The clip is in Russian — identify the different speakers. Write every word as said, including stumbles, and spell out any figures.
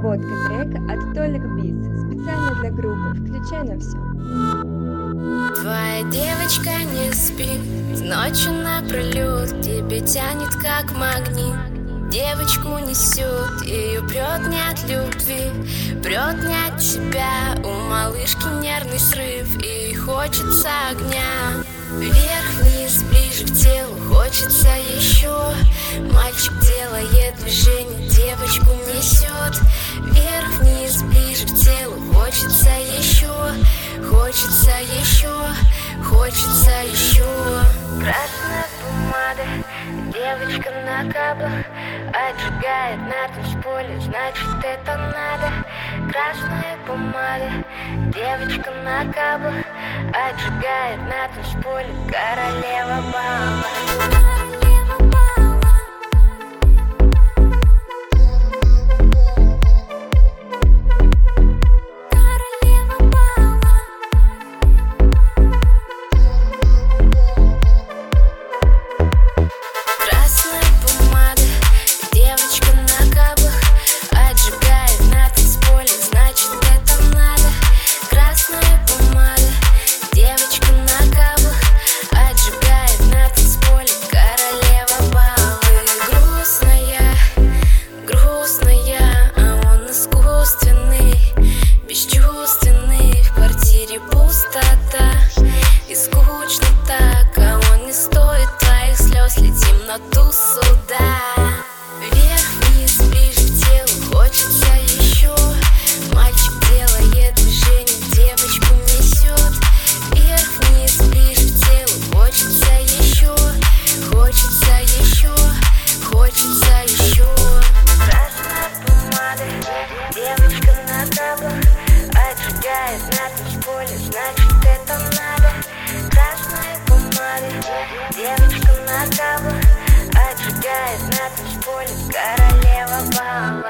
Speaker 1: Обработка трека от Толик Beats. Специально для группы. Включай на все.
Speaker 2: Твоя девочка не спит, ночью напролет тебе тянет как магнит. Девочку несет, ее прет не от любви, прет не от тебя. У малышки нервный срыв, и хочется огня. Вверх-вниз, ближе к телу, хочется еще. Мальчик делает движение, девочку несет. Вверх-вниз, ближе к телу, хочется еще. Хочется еще, хочется еще. Красная помада, девочка на каблах, отжигает на танцполе, значит это надо. Красная помада, девочка на каблах, отжигает на танцполе, королева бала. И скучно так, а он не стоит твоих слез. Летим на ту суда. Вверх-вниз, ближе к телу, хочется еще. Мальчик делает движение, девочку несет. Вверх-вниз, ближе к телу, хочется еще. Хочется еще, хочется еще. Красная помада, девочка на каблах, отжигает на танцполе, значит это надо. Красная помада, девочка на каблах, отжигает на танцполе, королева бала.